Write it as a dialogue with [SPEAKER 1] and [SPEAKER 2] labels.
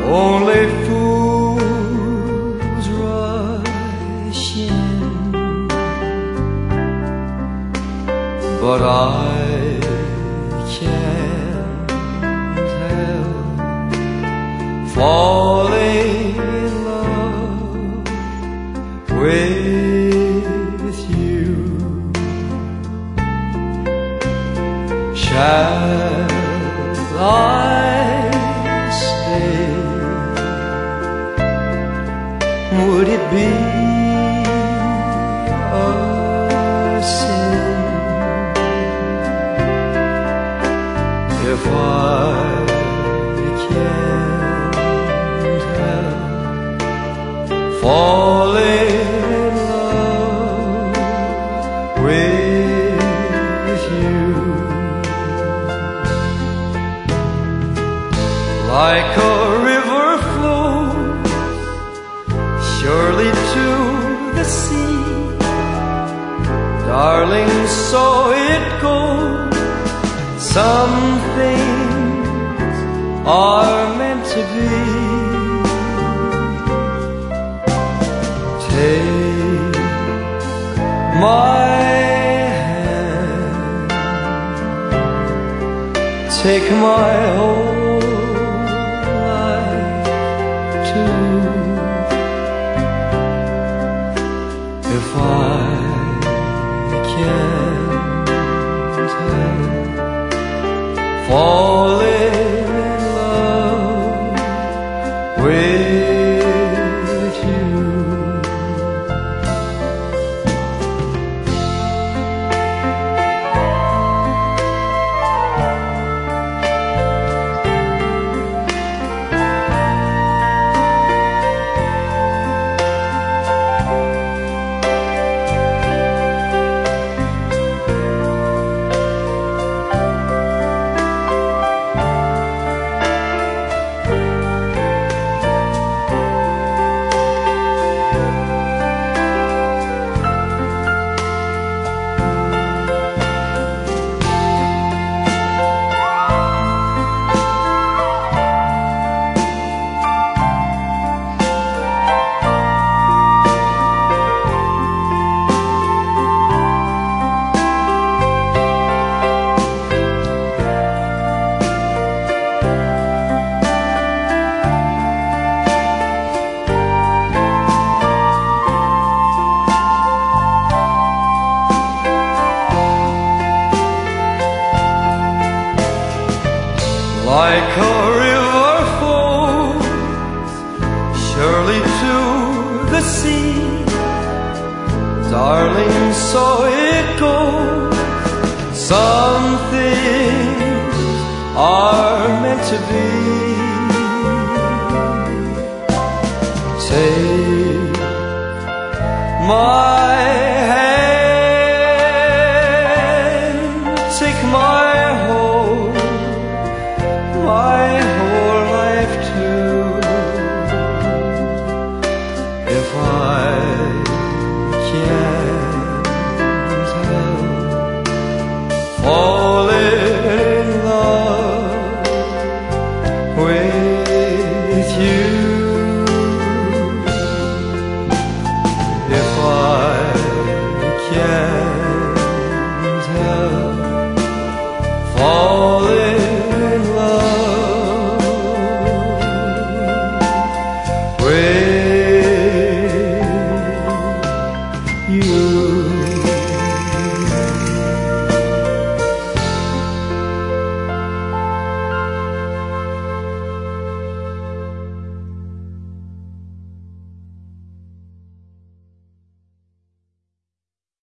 [SPEAKER 1] only fools rush in, but I can't help falling in love with you. Shall I stay? Would it be a sin if I can't help falling in love with you? Like a river flows surely to the sea, darling, so it goes. Some things are meant to be. Take my hand, take my whole life too. If I can't help falling in love with you. Like a river flows surely to the sea, darling, so it goes. Some things are meant to be. Take my